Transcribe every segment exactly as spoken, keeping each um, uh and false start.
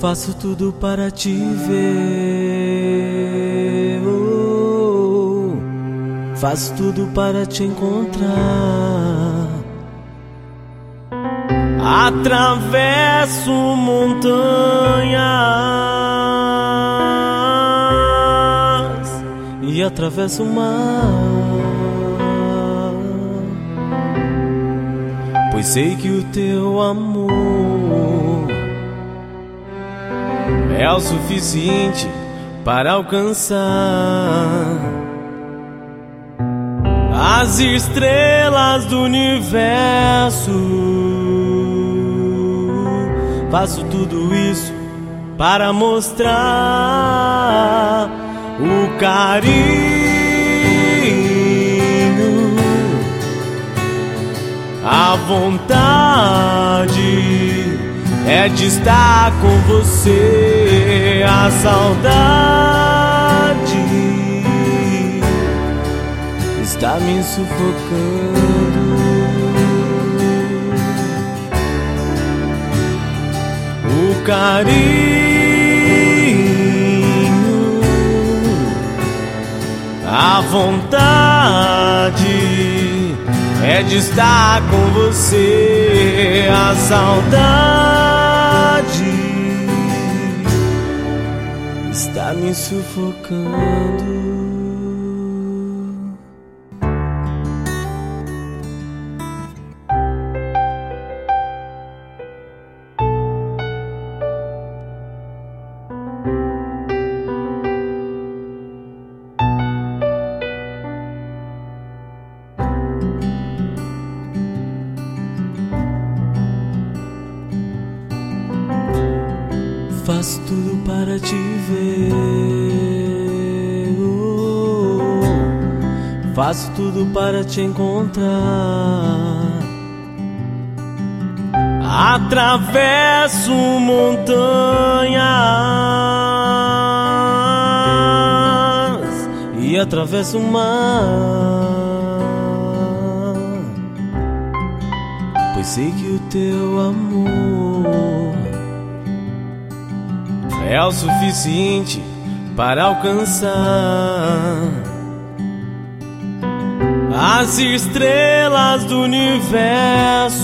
Faço tudo para te ver, oh, faço tudo para te encontrar. Atravesso montanhas e atravesso o mar, pois sei que o teu amor é o suficiente para alcançar as estrelas do universo. Faço tudo isso para mostrar o carinho, a vontade é de estar com você. A saudade está me sufocando. O carinho a vontade é de estar com você. A saudade está me sufocando. Faço tudo para te ver, oh, faço tudo para te encontrar. Atravesso montanhas e atravesso o mar, pois sei que o teu amor é o suficiente para alcançar as estrelas do universo.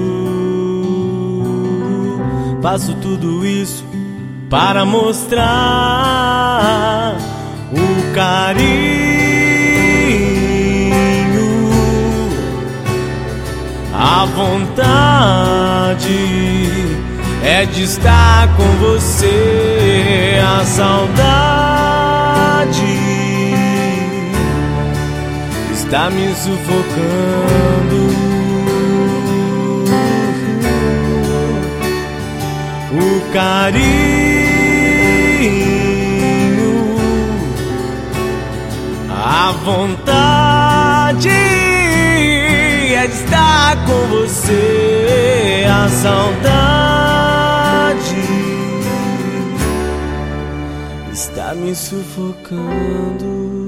Faço tudo isso para mostrar o carinho, a vontade é de estar com você. A saudade está me sufocando. O carinho a vontade é de estar com você. A saudade está me sufocando.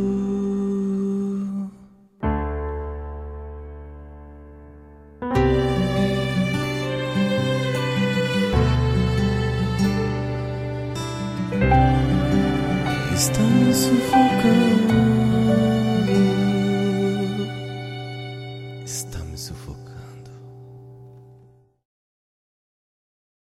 Está me sufocando. Está me sufocando.